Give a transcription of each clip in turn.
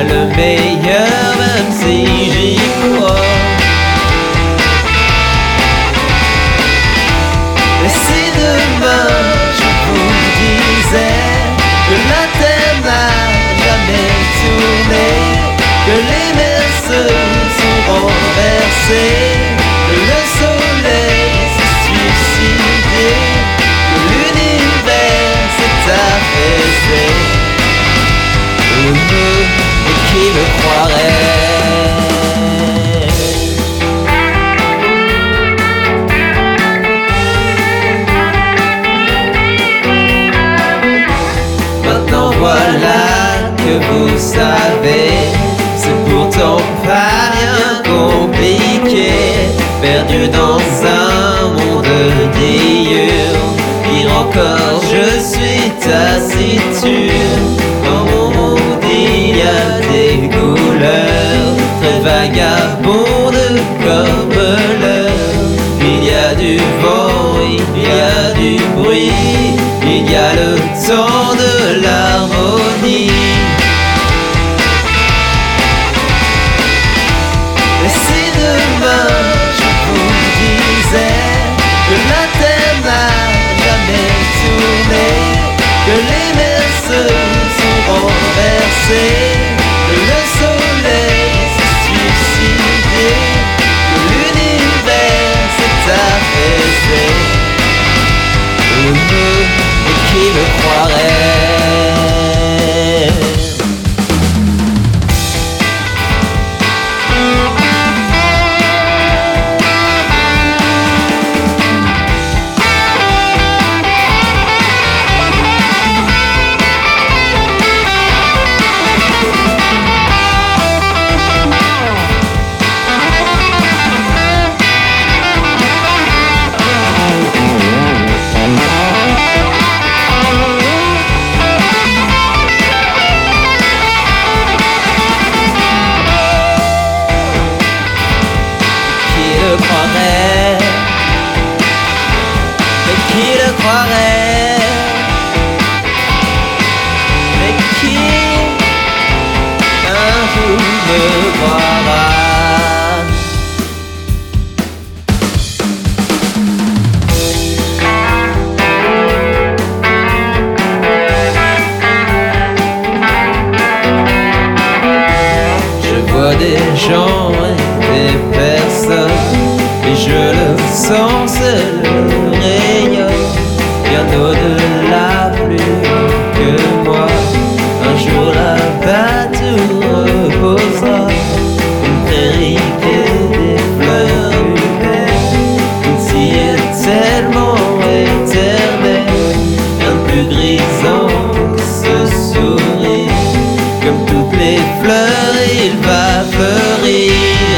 le meilleur, même si j'y crois. Et si demain je vous disais que la terre n'a jamais tourné, que les mers se sont renversées, que le soleil s'est suicidé, que l'univers s'est affaissé, et qui me croirait? Maintenant voilà que vous savez, c'est pourtant pas bien compliqué, perdu dans un monde diurne. Pire encore, je suis taciturne. Dans mon monde il y a des couleurs très vagabondes comme l'heure. Il y a du vent, il y a du bruit, il y a le temps de l'harmonie. Et si demain je vous disais que la terre n'a jamais tourné, que les mers se sont renversées, que le soleil s'est suicidé, que l'univers s'est affaissé, et qui me croirait? Mais qui le croirait? Mais qui un jour me croira? Je vois des gens et des personnes, et je le sens, c'est le rayon, bien au-delà, plus haut que moi. Un jour là-bas tout reposera, une prairie et des fleurs humaines. Ici est tellement éternel, rien de plus grisant que ce sourire. Comme toutes les fleurs, il va fleurir.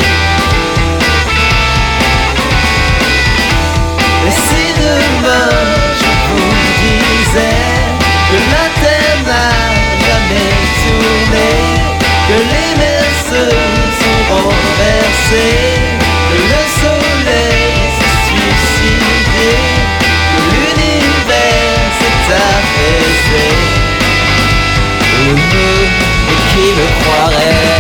Et si demain je vous disais que la terre n'a jamais tourné, que les mers se sont renversées, que le soleil s'est suicidé, que l'univers s'est affaissé, et qui me croirait?